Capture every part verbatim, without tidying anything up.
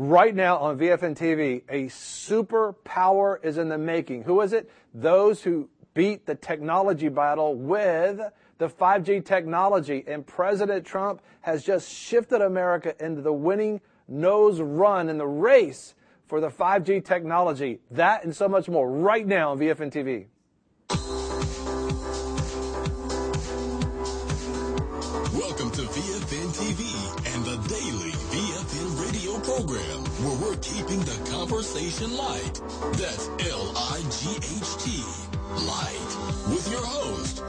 Right now on V F N T V, a superpower is in the making. Who is it? Those who beat the technology battle with the five G technology. And President Trump has just shifted America into the winning nose run in the race for the five G technology. That and so much more right now on V F N T V. Welcome to V F N T V and the daily V F N radio program, where we're keeping the conversation light. That's L I G H T, light, with your host,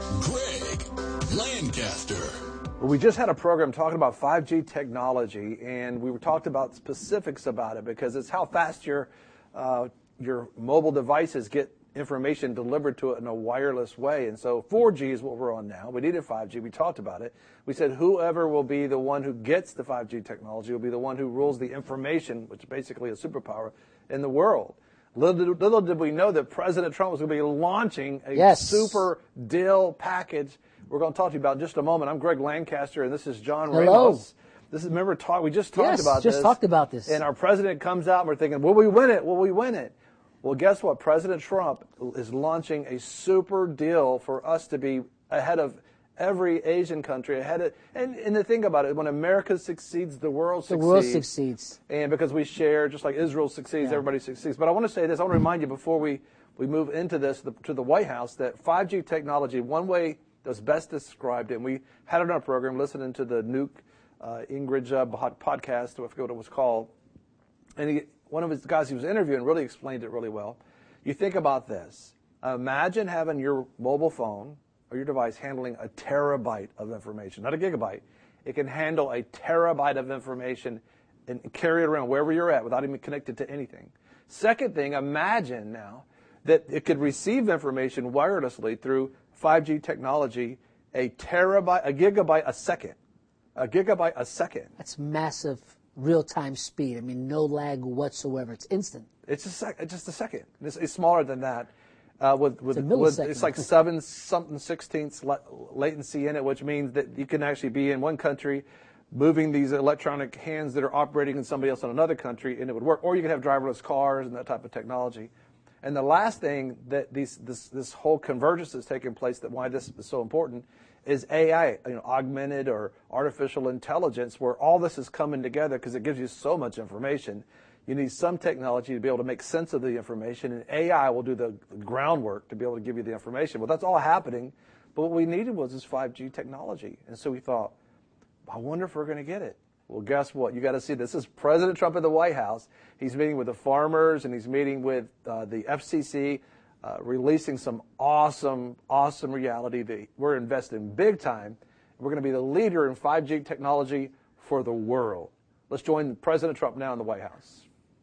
Greg Lancaster. Well, we just had a program talking about five G technology, and we were talked about specifics about it because it's how fast your uh, your mobile devices get information delivered to it in a wireless way. And so four G is what we're on now. We needed five G. We talked about it. We said whoever will be the one who gets the five G technology will be the one who rules the information, which is basically a superpower, in the world. Little, little did we know that President Trump was going to be launching a yes. super deal package we're going to talk to you about in just a moment. I'm Greg Lancaster, and this is John Hello. Ramos. This is, remember, talk, we just talked yes, about just this. just talked about this. And our president comes out, and we're thinking, will we win it? Will we win it? Well, guess what? President Trump is launching a super deal for us to be ahead of every Asian country. Ahead of, and, and the thing about it, when America succeeds, the world succeeds. The world succeeds. And because we share, just like Israel succeeds, yeah. everybody succeeds. But I want to say this. I want to remind you before we, we move into this, the, to the White House, that five G technology, one way that's best described, and we had it on our program, listening to the Nuke uh, Ingrid uh, podcast, I forget what it was called, and he, one of his guys he was interviewing really explained it really well. You think about this. Imagine having your mobile phone or your device handling a terabyte of information, not a gigabyte. It can handle a terabyte of information and carry it around wherever you're at without even connected to anything. Second thing, imagine now that it could receive information wirelessly through five G technology, a terabyte, a gigabyte a second. A gigabyte a second. That's massive real-time speed. I mean, no lag whatsoever. It's instant. It's just, sec- just a second. It's, it's smaller than that. Uh, with with, it's, with it's like seven something sixteenths la- latency in it, which means that you can actually be in one country, moving these electronic hands that are operating in somebody else in another country, and it would work. Or you can have driverless cars and that type of technology. And the last thing that these this this whole convergence that's taking place, that why this is so important, is A I, you know, augmented or artificial intelligence, where all this is coming together because it gives you so much information. You need some technology to be able to make sense of the information, and A I will do the groundwork to be able to give you the information. Well, that's all happening, but what we needed was this five G technology. And so we thought, I wonder if we're going to get it. Well, guess what? You got to see this. This is President Trump in the White House. He's meeting with the farmers, and he's meeting with uh, the F C C, uh, releasing some awesome, awesome reality that we're investing big time. We're going to be the leader in five G technology for the world. Let's join President Trump now in the White House.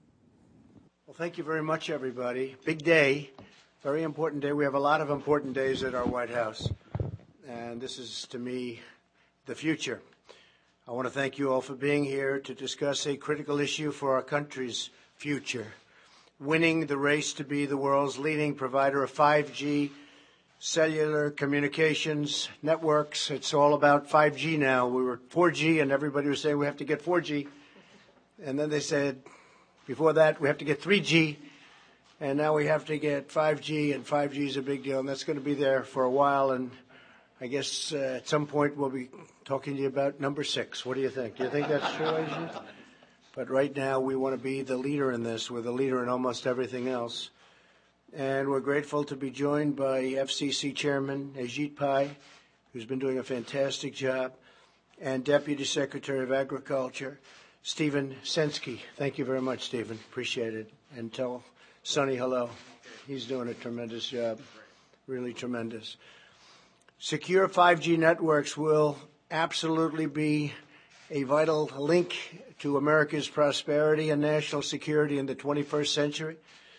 Well, thank you very much, everybody. Big day, very important day. We have a lot of important days at our White House, and this is, to me, the future. I want to thank you all for being here to discuss a critical issue for our country's future, winning the race to be the world's leading provider of five G cellular communications networks. It's all about five G now. We were four G, and everybody was saying we have to get four G, and then they said, before that, we have to get three G, and now we have to get five G, and five G is a big deal, and that's going to be there for a while, and I guess uh, at some point we'll be talking to you about number six. What do you think? Do you think that's true, Ajit? But right now we want to be the leader in this. We're the leader in almost everything else. And we're grateful to be joined by F C C Chairman Ajit Pai, who's been doing a fantastic job, and Deputy Secretary of Agriculture, Stephen Censky. Thank you very much, Stephen. Appreciate it. And tell Sonny hello. He's doing a tremendous job, really tremendous. Secure five G networks will absolutely be a vital link to America's prosperity and national security in the twenty-first century.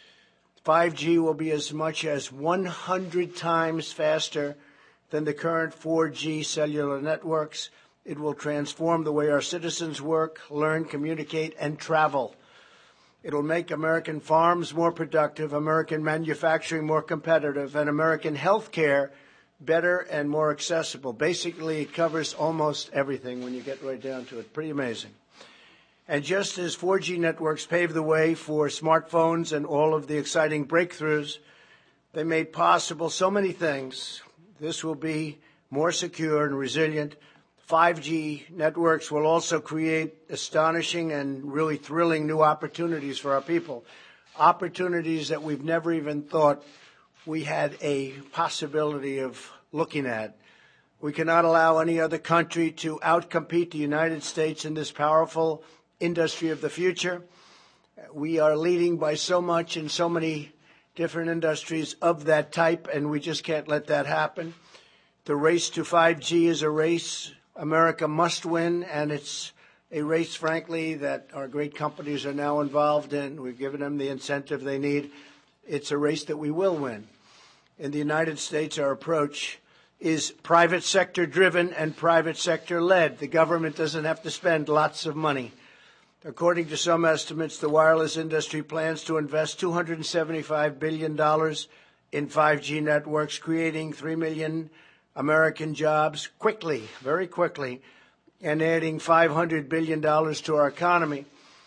five G will be as much as one hundred times faster than the current four G cellular networks. It will transform the way our citizens work, learn, communicate, and travel. It will make American farms more productive, American manufacturing more competitive, and American health care better and more accessible. Basically, it covers almost everything when you get right down to it. Pretty amazing. And just as four G networks paved the way for smartphones and all of the exciting breakthroughs, they made possible so many things. This will be more secure and resilient. five G networks will also create astonishing and really thrilling new opportunities for our people, opportunities that we've never even thought we had a possibility of looking at. We cannot allow any other country to outcompete the United States in this powerful industry of the future. We are leading by so much in so many different industries of that type, and we just can't let that happen. The race to five G is a race America must win, and it's a race, frankly, that our great companies are now involved in. We've given them the incentive they need. It's a race that we will win. In the United States, our approach is private sector driven and private sector led. The government doesn't have to spend lots of money. According to some estimates, the wireless industry plans to invest two hundred seventy-five billion dollars in five G networks, creating three million American jobs quickly, very quickly, and adding five hundred billion dollars to our economy.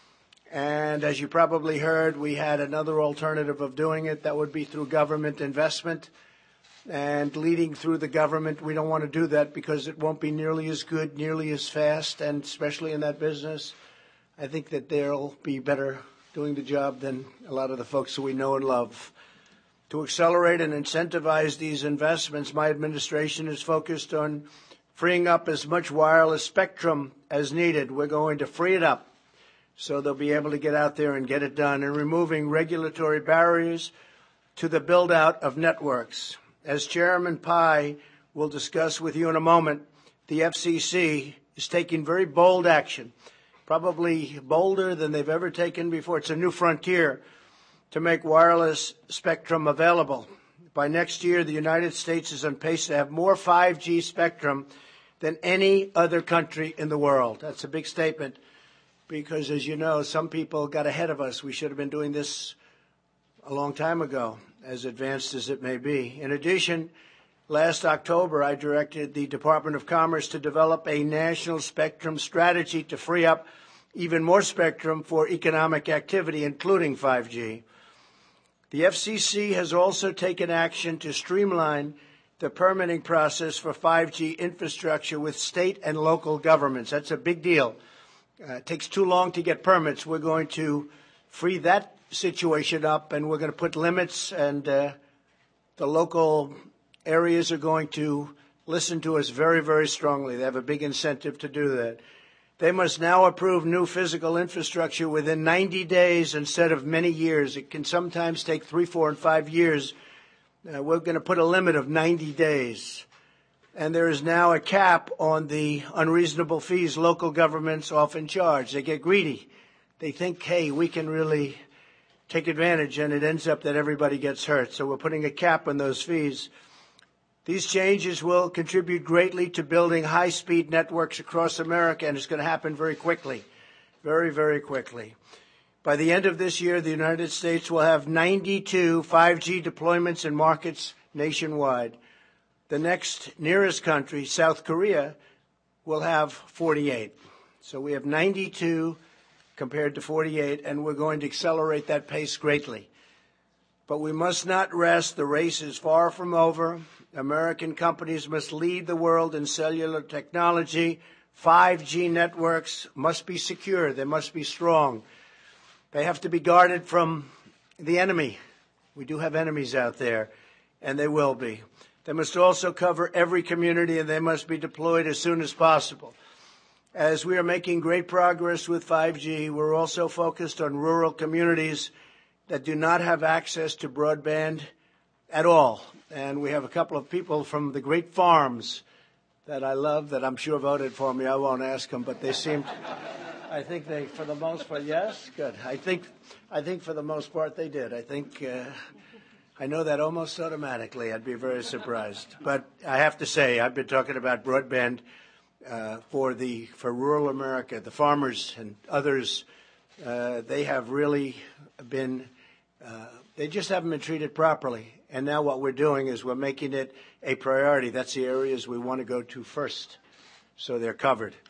And as you probably heard, we had another alternative of doing it. That would be through government investment and leading through the government. We don't want to do that because it won't be nearly as good, nearly as fast, and especially in that business, I think that they'll be better doing the job than a lot of the folks that we know and love. To accelerate and incentivize these investments, my administration is focused on freeing up as much wireless spectrum as needed. We're going to free it up so they'll be able to get out there and get it done, and removing regulatory barriers to the build-out of networks. As Chairman Pai will discuss with you in a moment, the F C C is taking very bold action, probably bolder than they've ever taken before. It's a new frontier to make wireless spectrum available. By next year, the United States is on pace to have more five G spectrum than any other country in the world. That's a big statement because, as you know, some people got ahead of us. We should have been doing this a long time ago, as advanced as it may be. In addition, last October, I directed the Department of Commerce to develop a national spectrum strategy to free up even more spectrum for economic activity, including five G. The F C C has also taken action to streamline the permitting process for five G infrastructure with state and local governments. That's a big deal. Uh, it takes too long to get permits. We're going to free that situation up, and we're going to put limits, and uh, the local areas are going to listen to us very, very strongly. They have a big incentive to do that. They must now approve new physical infrastructure within ninety days instead of many years. It can sometimes take three, four, and five years. Uh, we're going to put a limit of ninety days. And there is now a cap on the unreasonable fees local governments often charge. They get greedy. They think, hey, we can really take advantage, and it ends up that everybody gets hurt. So we're putting a cap on those fees. These changes will contribute greatly to building high-speed networks across America, and it's going to happen very quickly, very, very quickly. By the end of this year, the United States will have ninety-two five G deployments in markets nationwide. The next nearest country, South Korea, will have forty-eight. So we have ninety-two compared to forty-eight, and we're going to accelerate that pace greatly. But we must not rest. The race is far from over. American companies must lead the world in cellular technology. five G networks must be secure. They must be strong. They have to be guarded from the enemy. We do have enemies out there, and they will be. They must also cover every community, and they must be deployed as soon as possible. As we are making great progress with five G, we're also focused on rural communities that do not have access to broadband at all. And we have a couple of people from the great farms that I love that I'm sure voted for me. I won't ask them, but they seemed, I think they, for the most part, yes, good. I think, I think for the most part they did. I think, uh, I know that almost automatically. I'd be very surprised. But I have to say, I've been talking about broadband uh, for the for rural America, the farmers and others. Uh, they have really been, uh, they just haven't been treated properly. And now what we're doing is we're making it a priority. That's the areas we want to go to first, so they're covered.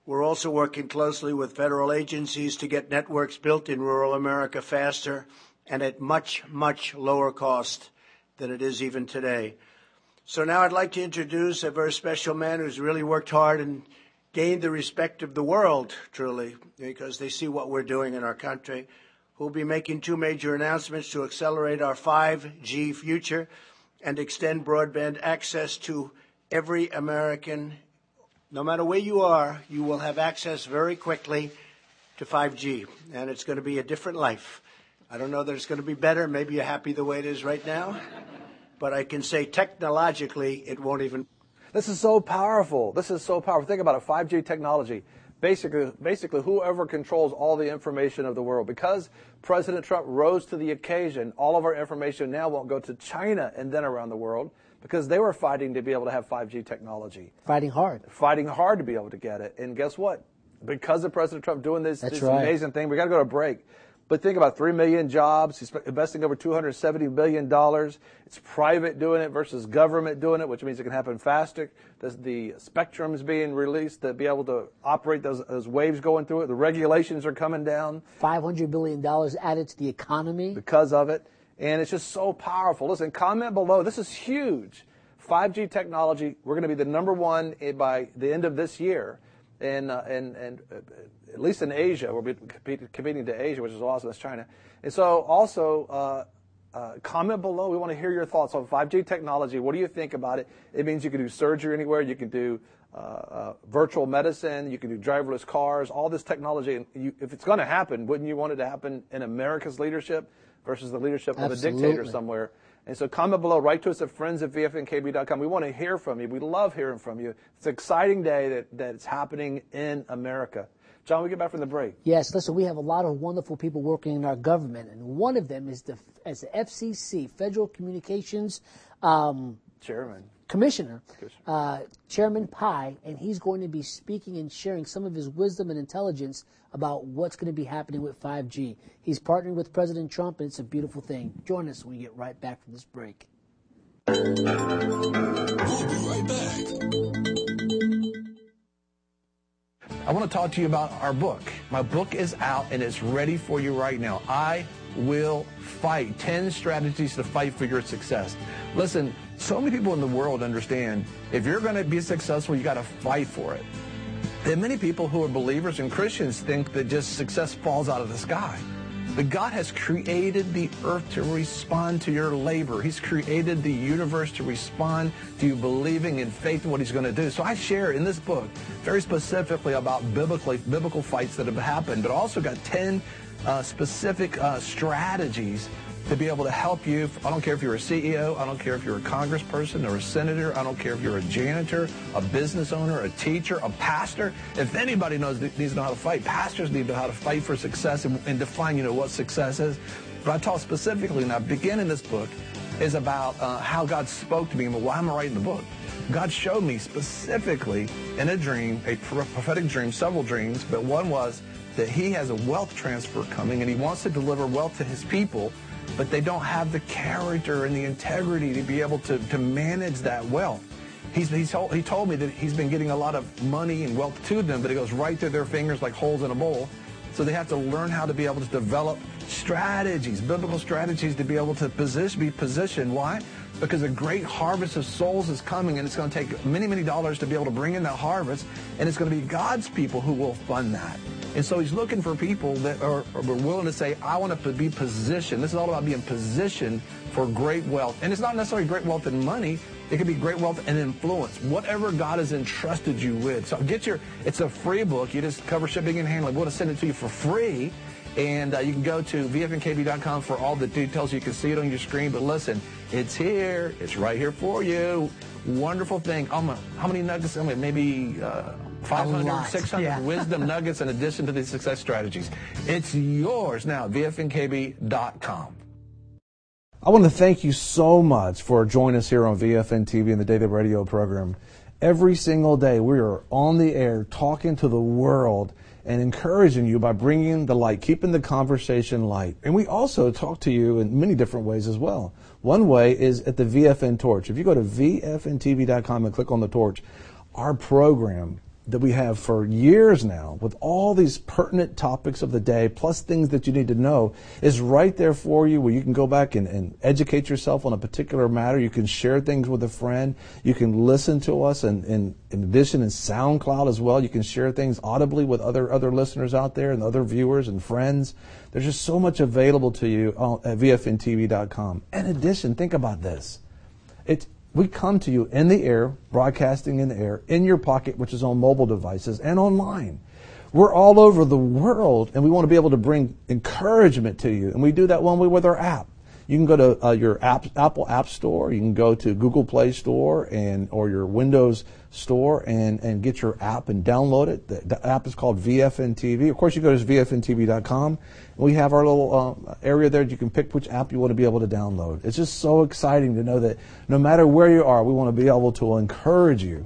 We're also working closely with federal agencies to get networks built in rural America faster and at much, much lower cost than it is even today. So now I'd like to introduce a very special man who's really worked hard and gained the respect of the world, truly, because they see what we're doing in our country, who'll be making two major announcements to accelerate our five G future and extend broadband access to every American. No matter where you are, you will have access very quickly to five G, and it's going to be a different life. I don't know that it's going to be better. Maybe you're happy the way it is right now, but I can say technologically it won't even. This is so powerful. This is so powerful. Think about it, five G technology. Basically, basically, whoever controls all the information of the world. Because President Trump rose to the occasion, all of our information now won't go to China and then around the world, because they were fighting to be able to have five G technology. Fighting hard. Fighting hard to be able to get it. And guess what? Because of President Trump doing this, this right. amazing thing, we got to go to a break. But think about three million jobs. He's investing over two hundred seventy billion dollars. It's private doing it versus government doing it, which means it can happen faster. The, the spectrum is being released to be able to operate those, those waves going through it. The regulations are coming down. five hundred billion dollars added to the economy. Because of it. And it's just so powerful. Listen, comment below. This is huge. five G technology, we're going to be the number one by the end of this year. And, uh, and, and uh, at least in Asia, we'll be competing, competing to Asia, which is awesome. That's China. And so also, uh, uh, comment below. We want to hear your thoughts on five G technology. What do you think about it? It means you can do surgery anywhere. You can do uh, uh, virtual medicine. You can do driverless cars, all this technology. And you, if it's going to happen, wouldn't you want it to happen in America's leadership versus the leadership of Absolutely. a dictator somewhere? And so comment below, write to us at friends at V F N K B dot com. We want to hear from you. We love hearing from you. It's an exciting day that, that it's happening in America. John, we get back from the break. Yes, listen, we have a lot of wonderful people working in our government, and one of them is the, as the F C C, Federal Communications um, Chairman. Commissioner, uh, Chairman Pai, and he's going to be speaking and sharing some of his wisdom and intelligence about what's going to be happening with five G. He's partnering with President Trump, and it's a beautiful thing. Join us when we get right back from this break. We'll be right back. I want to talk to you about our book. My book is out and it's ready for you right now. I Will Fight. ten strategies to fight for your success. Listen, so many people in the world understand if you're going to be successful, you got to fight for it. And many people who are believers and Christians think that just success falls out of the sky. But God has created the earth to respond to your labor. He's created the universe to respond to you believing in faith in what he's going to do. So I share in this book very specifically about biblically, biblical fights that have happened, but also got ten uh, specific uh, strategies to be able to help you. I don't care if you're a C E O, I don't care if you're a congressperson or a senator, I don't care if you're a janitor, a business owner, a teacher, a pastor. If anybody knows needs to know how to fight, pastors need to know how to fight for success and, and define, you know, what success is. But I talk specifically, and I begin in this book, is about uh, how God spoke to me and why am I writing the book. God showed me specifically in a dream, a prophetic dream, several dreams, but one was that he has a wealth transfer coming and he wants to deliver wealth to his people, but they don't have the character and the integrity to be able to, to manage that wealth. He's, he's told, he told me that he's been getting a lot of money and wealth to them, but it goes right through their fingers like holes in a bowl. So they have to learn how to be able to develop strategies, biblical strategies to be able to position, be positioned. Why? Because a great harvest of souls is coming, and it's going to take many, many dollars to be able to bring in that harvest, and it's going to be God's people who will fund that. And so he's looking for people that are, are willing to say, I want to be positioned. This is all about being positioned for great wealth. And it's not necessarily great wealth in money. It could be great wealth and influence, whatever God has entrusted you with. So get your, it's a free book. You just cover shipping and handling. We'll send it to you for free. And uh, you can go to V F N K B dot com for all the details. You can see it on your screen. But listen, it's here. It's right here for you. Wonderful thing. Um, how many nuggets? I mean, maybe uh, five hundred, six hundred yeah. wisdom nuggets in addition to these success strategies. It's yours now, V F N K B dot com. I want to thank you so much for joining us here on V F N T V and the Daily Radio program. Every single day we are on the air talking to the world and encouraging you by bringing the light, keeping the conversation light. And we also talk to you in many different ways as well. One way is at the V F N Torch. If you go to V F N T V dot com and click on the torch, our program that we have for years now with all these pertinent topics of the day, plus things that you need to know, is right there for you where you can go back and, and educate yourself on a particular matter. You can share things with a friend. You can listen to us, and, and in addition in SoundCloud as well. You can share things audibly with other, other listeners out there and other viewers and friends. There's just so much available to you at V F N T V dot com. In addition, think about this. It's We come to you in the air, broadcasting in the air, in your pocket, which is on mobile devices, and online. We're all over the world, and we want to be able to bring encouragement to you. And we do that one way with our app. You can go to uh, your app, Apple App Store. You can go to Google Play Store and or your Windows Store and, and get your app and download it. The, the app is called V F N T V. Of course, you go to V F N T V dot com. We have our little uh, area there. You can pick which app you want to be able to download. It's just so exciting to know that no matter where you are, we want to be able to encourage you.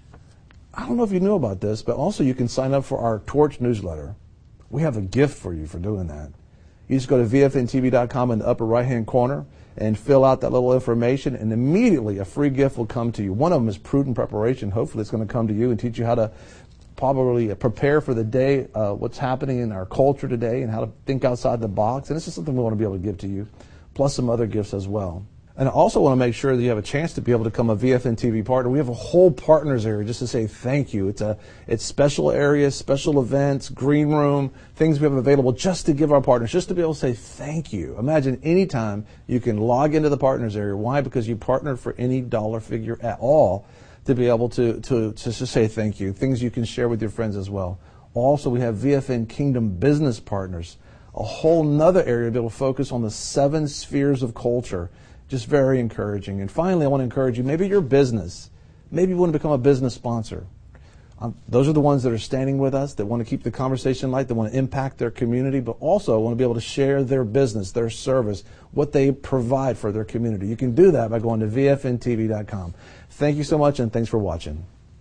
I don't know if you knew about this, but also you can sign up for our Torch newsletter. We have a gift for you for doing that. You just go to V F N T V dot com in the upper right-hand corner and fill out that little information, and immediately a free gift will come to you. One of them is Prudent Preparation. Hopefully it's going to come to you and teach you how to probably prepare for the day, uh, what's happening in our culture today, and how to think outside the box. And this is something we want to be able to give to you, plus some other gifts as well. And I also want to make sure that you have a chance to be able to become a V F N T V partner. We have a whole partners area just to say thank you. It's a it's special areas, special events, green room, things we have available just to give our partners, just to be able to say thank you. Imagine any time you can log into the partners area. Why? Because you partnered for any dollar figure at all to be able to, to, to just say thank you. Things you can share with your friends as well. Also, we have V F N Kingdom Business Partners, a whole nother area that will focus on the seven spheres of culture. Just very encouraging. And finally, I want to encourage you, maybe your business, maybe you want to become a business sponsor. Um, those are the ones that are standing with us, that want to keep the conversation light, that want to impact their community, but also want to be able to share their business, their service, what they provide for their community. You can do that by going to V F N T V dot com. Thank you so much, and thanks for watching.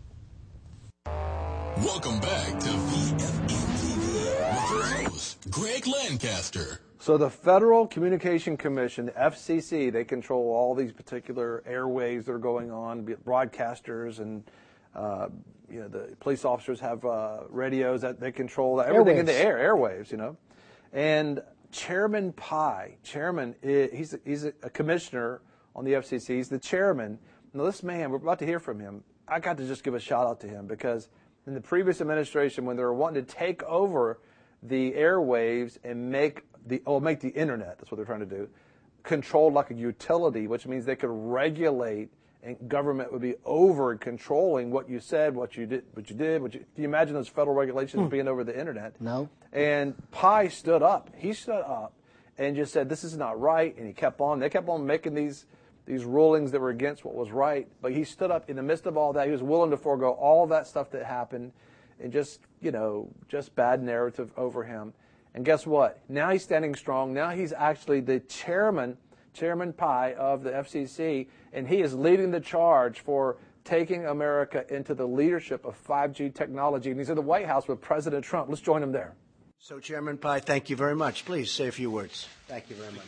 Welcome back to V F N T V with your host, Greg Lancaster. So the Federal Communication Commission, the F C C, they control all these particular airwaves that are going on, be it broadcasters and uh, you know, the police officers have uh, radios that they control everything airwaves. In the air, airwaves, you know. And Chairman Pai, chairman, he's he's a commissioner on the F C C. He's the chairman. Now this man, we're about to hear from him. I got to just give a shout out to him because in the previous administration, when they were wanting to take over the airwaves and make the oh make the internet, that's what they're trying to do, controlled like a utility, which means they could regulate and government would be over controlling what you said, what you did, what you did. What you, can you imagine those federal regulations hmm. being over the internet? No. And Pai stood up. He stood up and just said, "This is not right." And he kept on. They kept on making these these rulings that were against what was right. But he stood up in the midst of all that. He was willing to forego all that stuff that happened, and just you know, just bad narrative over him. And guess what? Now he's standing strong. Now he's actually the chairman, Chairman Pai of the F C C, and he is leading the charge for taking America into the leadership of five G technology. And he's in the White House with President Trump. Let's join him there. So, Chairman Pai, thank you very much. Please say a few words. Thank you very much.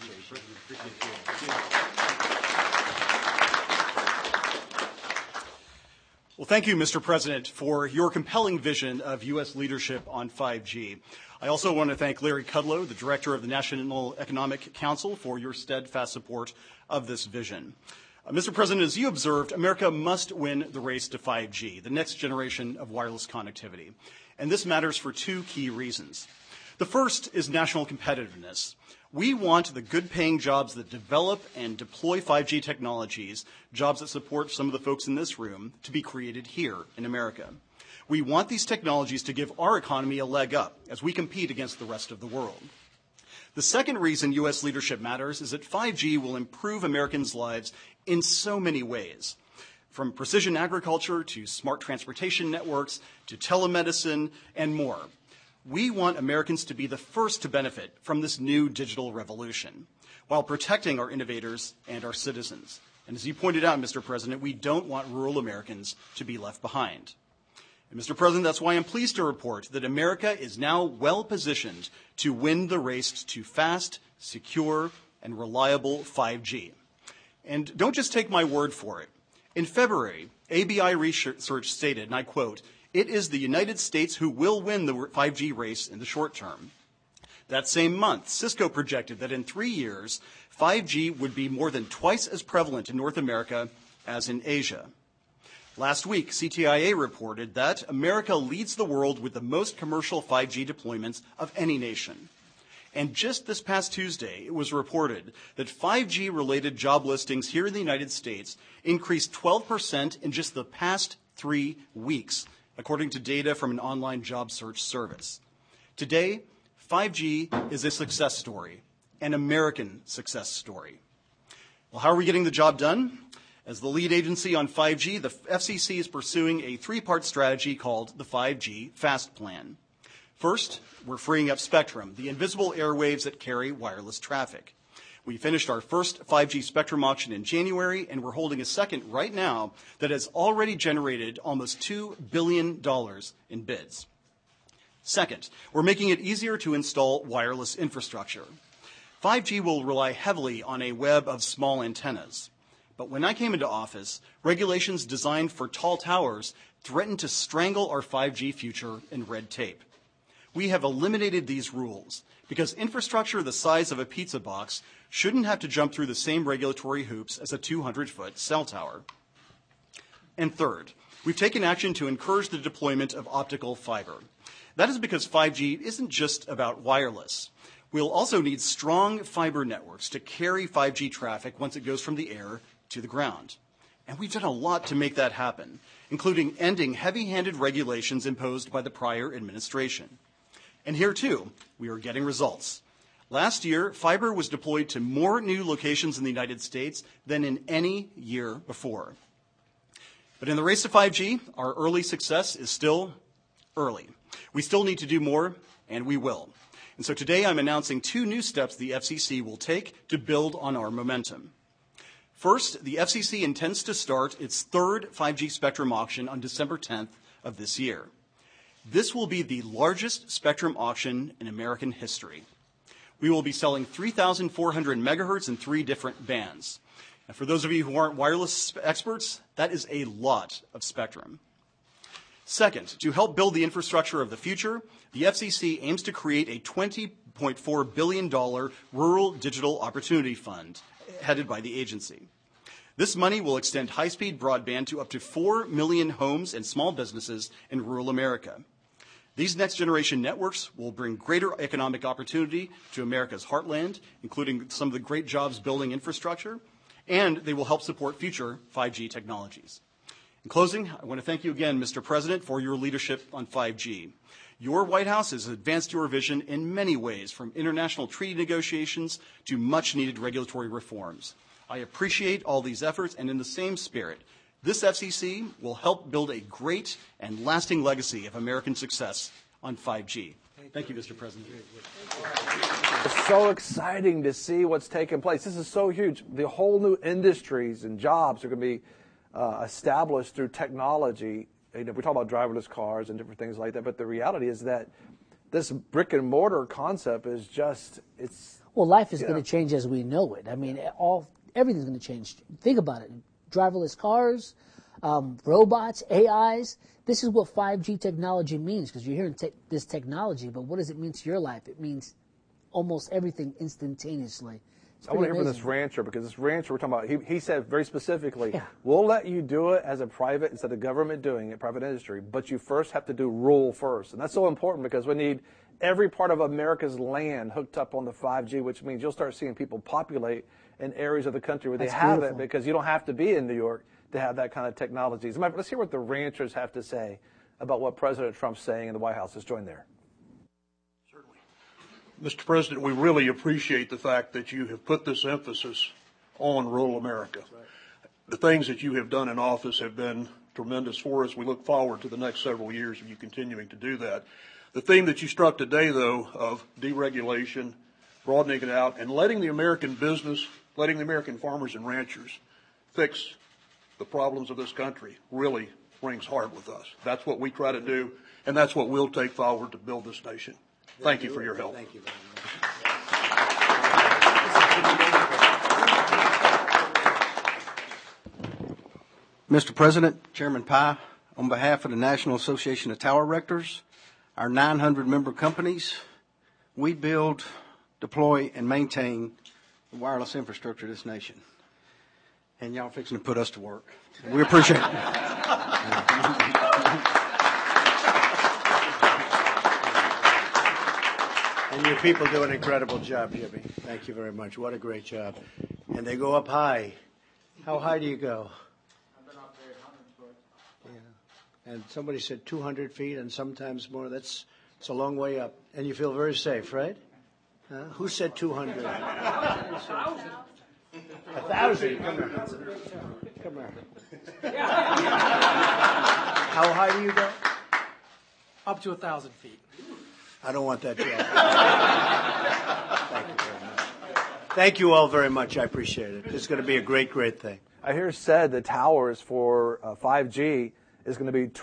Well, thank you, Mister President, for your compelling vision of U S leadership on five G. I also want to thank Larry Kudlow, the Director of the National Economic Council, for your steadfast support of this vision. Uh, Mister President, as you observed, America must win the race to five G, the next generation of wireless connectivity. And this matters for two key reasons. The first is national competitiveness. We want the good-paying jobs that develop and deploy five G technologies, jobs that support some of the folks in this room, to be created here in America. We want these technologies to give our economy a leg up as we compete against the rest of the world. The second reason U S leadership matters is that five G will improve Americans' lives in so many ways, from precision agriculture to smart transportation networks to telemedicine and more. We want Americans to be the first to benefit from this new digital revolution while protecting our innovators and our citizens. And as you pointed out, Mister President, we don't want rural Americans to be left behind. And Mister President, that's why I'm pleased to report that America is now well positioned to win the race to fast, secure, and reliable five G. And don't just take my word for it. In February, A B I research stated, and I quote, It is the United States who will win the five G race in the short term. That same month, Cisco projected that in three years, five G would be more than twice as prevalent in North America as in Asia. Last week, C T I A reported that America leads the world with the most commercial five G deployments of any nation. And just this past Tuesday, it was reported that five G-related job listings here in the United States increased twelve percent in just the past three weeks, according to data from an online job search service. Today, five G is a success story, an American success story. Well, how are we getting the job done? As the lead agency on five G, the F C C is pursuing a three-part strategy called the five G FAST Plan. First, we're freeing up spectrum, the invisible airwaves that carry wireless traffic. We finished our first five G spectrum auction in January, and we're holding a second right now that has already generated almost two billion dollars in bids. Second, we're making it easier to install wireless infrastructure. five G will rely heavily on a web of small antennas. But when I came into office, regulations designed for tall towers threatened to strangle our five G future in red tape. We have eliminated these rules because infrastructure the size of a pizza box shouldn't have to jump through the same regulatory hoops as a two hundred foot cell tower. And third, we've taken action to encourage the deployment of optical fiber. That is because five G isn't just about wireless. We'll also need strong fiber networks to carry five G traffic once it goes from the air to the ground. And we've done a lot to make that happen, including ending heavy-handed regulations imposed by the prior administration. And here, too, we are getting results. Last year, fiber was deployed to more new locations in the United States than in any year before. But in the race to five G, our early success is still early. We still need to do more, and we will. And so today I'm announcing two new steps the F C C will take to build on our momentum. First, the F C C intends to start its third five G spectrum auction on December tenth of this year. This will be the largest spectrum auction in American history. We will be selling three thousand four hundred megahertz in three different bands. And for those of you who aren't wireless experts, that is a lot of spectrum. Second, to help build the infrastructure of the future, the F C C aims to create a twenty point four billion dollars Rural Digital Opportunity Fund, headed by the agency. This money will extend high-speed broadband to up to four million homes and small businesses in rural America. These next-generation networks will bring greater economic opportunity to America's heartland, including some of the great jobs building infrastructure, and they will help support future five G technologies. In closing, I want to thank you again, Mister President, for your leadership on five G. Your White House has advanced your vision in many ways, from international treaty negotiations to much-needed regulatory reforms. I appreciate all these efforts, and in the same spirit, this F C C will help build a great and lasting legacy of American success on five G. Thank you, Mister President. It's so exciting to see what's taking place. This is so huge. The whole new industries and jobs are going to be uh, established through technology. You know, we talk about driverless cars and different things like that, but the reality is that this brick and mortar concept is just, it's... Well, life is yeah. going to change as we know it. I mean, all everything's going to change. Think about it. Driverless cars, um, robots, A Is. This is what five G technology means, because you're hearing te- this technology, but what does it mean to your life? It means almost everything instantaneously. I want to hear from this rancher, because this rancher we're talking about, he, he said very specifically, yeah. we'll let you do it as a private, instead of government doing it, private industry, but you first have to do rural first. And that's so important because we need every part of America's land hooked up on the five G, which means you'll start seeing people populate in areas of the country where That's they have beautiful. it, because you don't have to be in New York to have that kind of technology. So let's hear what the ranchers have to say about what President Trump's saying in the White House. Let's join there. Certainly. Mister President, we really appreciate the fact that you have put this emphasis on rural America. Right. The things that you have done in office have been tremendous for us. We look forward to the next several years of you continuing to do that. The theme that you struck today, though, of deregulation, broadening it out, and letting the American business, letting the American farmers and ranchers fix the problems of this country really rings hard with us. That's what we try to do, and that's what we'll take forward to build this nation. Thank you for your help. Thank you very much. Mister President, Chairman Pai, On behalf of the National Association of Tower Erectors, our nine hundred member companies, we build, deploy, and maintain the wireless infrastructure of this nation. And y'all fixing to put us to work. We appreciate it. And your people do an incredible job, Jimmy. Thank you very much. What a great job. And they go up high. How high do you go? I've been up there one hundred foot. Yeah. And somebody said two hundred feet and sometimes more. That's it's a long way up. And you feel very safe, right? Huh? Who said two hundred? A thousand. A thousand. Come here. Come here. How high do you go? Up to a thousand feet. I don't want that job. Thank you very much. Thank you all very much. I appreciate it. It's going to be a great, great thing. I hear said the towers for uh, five G is going to be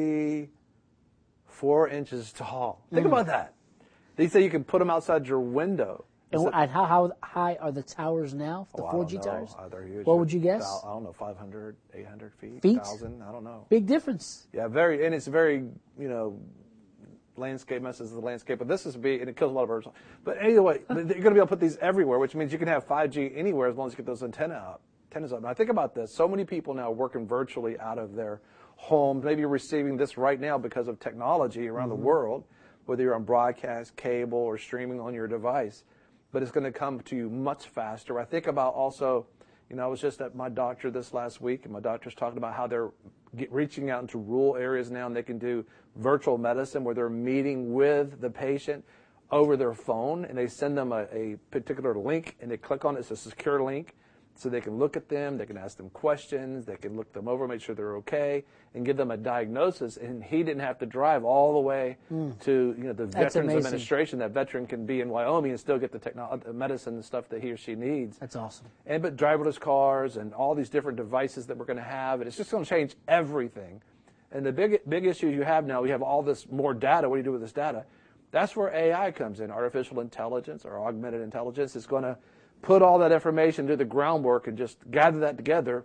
twenty-four inches tall. Think mm. about that. They say you can put them outside your window. And, and how, how high are the towers now, the oh, four G towers? Oh, they're huge. What would you guess? I don't know, five hundred, eight hundred feet, feet? one thousand, I don't know. Big difference. Yeah, very, and it's very, you know, landscape messes the landscape, but this is big, and it kills a lot of birds. But anyway, you're going to be able to put these everywhere, which means you can have five G anywhere as long as you get those antenna up, antennas up. Now, think about this. So many people now working virtually out of their homes. Maybe you're receiving this right now because of technology around mm-hmm. the world, whether you're on broadcast, cable, or streaming on your device. But it's going to come to you much faster. I think about also, you know, I was just at my doctor this last week, and my doctor's talking about how they're get, reaching out into rural areas now, and they can do virtual medicine where they're meeting with the patient over their phone, and they send them a, a particular link, and they click on it. It's a secure link, so they can look at them, they can ask them questions, they can look them over, make sure they're okay, and give them a diagnosis. And he didn't have to drive all the way mm. to, you know, the That's Veterans amazing. Administration. That veteran can be in Wyoming and still get the techno- the medicine and stuff that he or she needs. That's awesome. And but driverless cars and all these different devices that we're going to have, and it's just going to change everything. And the big big issue you have now, we have all this more data. What do you do with this data? That's where A I comes in. Artificial intelligence or augmented intelligence is going to put all that information, do the groundwork, and just gather that together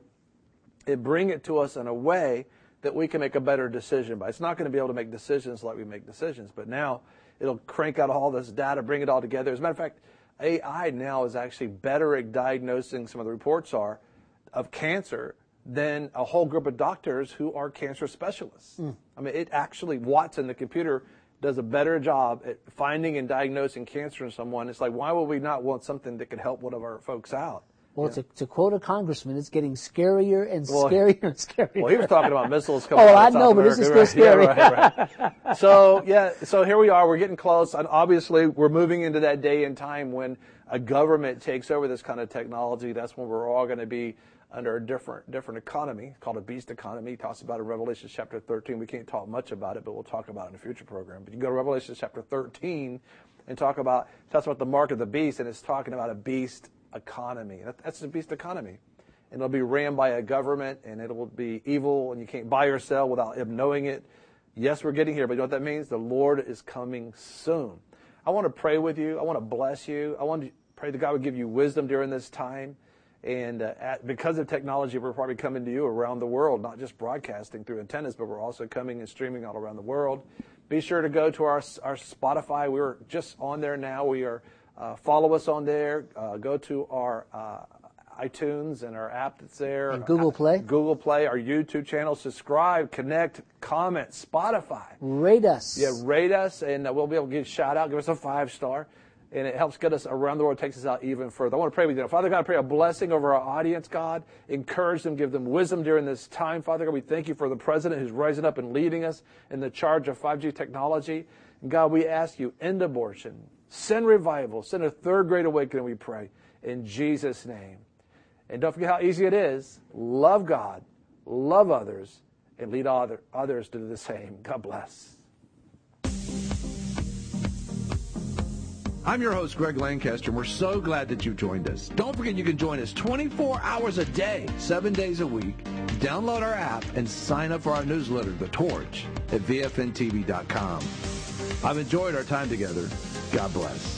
and bring it to us in a way that we can make a better decision by. It's not going to be able to make decisions like we make decisions, but now it'll crank out all this data, bring it all together. As a matter of fact, A I now is actually better at diagnosing, some of the reports are, of cancer than a whole group of doctors who are cancer specialists. Mm. I mean, it actually, Watson, the computer, does a better job at finding and diagnosing cancer in someone. It's like, why would we not want something that could help one of our folks out? Well, to, to quote a congressman, it's getting scarier and well, scarier and scarier. Well, he was talking about missiles coming oh, out I of South know, but America. this is still right. scary. Yeah, right, right. So, yeah, so here we are. We're getting close. And obviously, we're moving into that day and time when a government takes over this kind of technology. That's when we're all going to be under a different different economy called a beast economy. He talks about it in Revelation chapter thirteen. We can't talk much about it, but we'll talk about it in a future program. But you go to Revelation chapter thirteen and talk about, talks about the mark of the beast, and it's talking about a beast economy. That's the beast economy. And it'll be ran by a government, and it will be evil, and you can't buy or sell without him knowing it. Yes, we're getting here, but you know what that means? The Lord is coming soon. I want to pray with you. I want to bless you. I want to pray that God would give you wisdom during this time. And uh, at, because of technology, we're probably coming to you around the world, not just broadcasting through antennas, but we're also coming and streaming all around the world. Be sure to go to our our Spotify. We're just on there now. We are uh, follow us on there. Uh, go to our uh, iTunes and our app that's there. And Google Play. Uh, Google Play, our YouTube channel. Subscribe, connect, comment, Spotify. Rate us. Yeah, rate us, and uh, we'll be able to give a shout out. Give us a five star. And it helps get us around the world, takes us out even further. I want to pray with you. Father God, I pray a blessing over our audience, God. Encourage them, give them wisdom during this time. Father God, we thank you for the president who's rising up and leading us in the charge of five G technology. And God, we ask you, end abortion, send revival, send a third great awakening, we pray, in Jesus' name. And don't forget how easy it is. Love God, love others, and lead other, others to do the same. God bless. I'm your host, Greg Lancaster, and we're so glad that you joined us. Don't forget you can join us twenty-four hours a day, seven days a week. Download our app and sign up for our newsletter, The Torch, at V F N T V dot com. I've enjoyed our time together. God bless.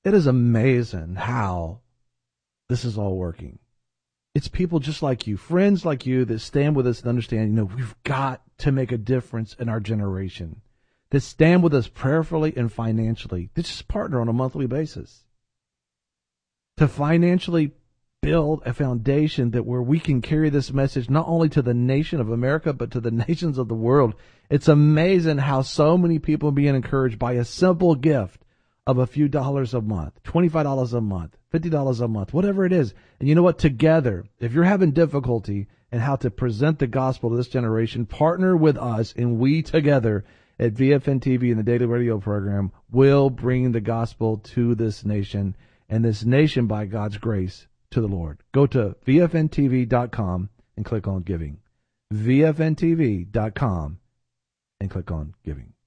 It is amazing how this is all working. It's people just like you, friends like you, that stand with us and understand, you know, we've got to make a difference in our generation. That stand with us prayerfully and financially. That just partner on a monthly basis. To financially build a foundation that where we can carry this message not only to the nation of America, but to the nations of the world. It's amazing how so many people are being encouraged by a simple gift of a few dollars a month, twenty-five dollars a month, fifty dollars a month, whatever it is. And you know what? Together, if you're having difficulty in how to present the gospel to this generation, partner with us, and we together at V F N T V and the Daily Radio program will bring the gospel to this nation, and this nation, by God's grace, to the Lord. Go to V F N T V dot com and click on giving. V F N T V dot com and click on giving.